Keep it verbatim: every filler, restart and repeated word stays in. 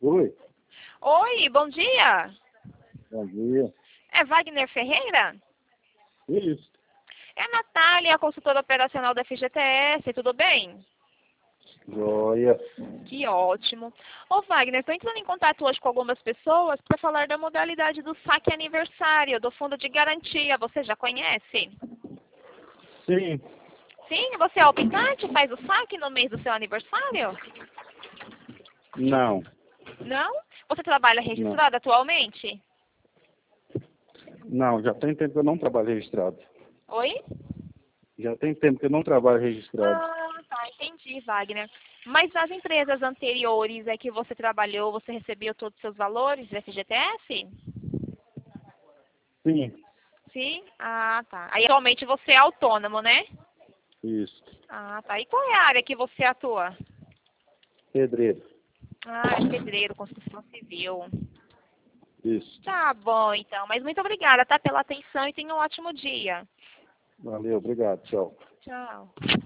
Oi, Oi, bom dia. bom dia. É Wagner Ferreira? Isso, É a Natália, consultora operacional da F G T S, tudo bem? joia. Que ótimo. Ô Wagner, estou entrando em contato hoje com algumas pessoas para falar da modalidade do saque aniversário, do fundo de garantia. Você já conhece? Sim, Sim, você é optante, faz o saque no mês do seu aniversário? não, Não? Você trabalha não. registrado atualmente? Não, já tem tempo que eu não trabalho registrado. Oi? Já tem tempo que eu não trabalho registrado. Ah, tá, entendi, Wagner. Mas nas empresas anteriores é que você trabalhou, você recebeu todos os seus valores do F G T S? Sim, Sim? Ah, tá. Aí atualmente você é autônomo, né? isso. Ah, tá. E qual é a área que você atua? Pedreiro, Ah, é pedreiro, construção civil. isso. Tá bom, então. Mas muito obrigada, tá, pela atenção e tenha um ótimo dia. Valeu, obrigado, tchau. Tchau.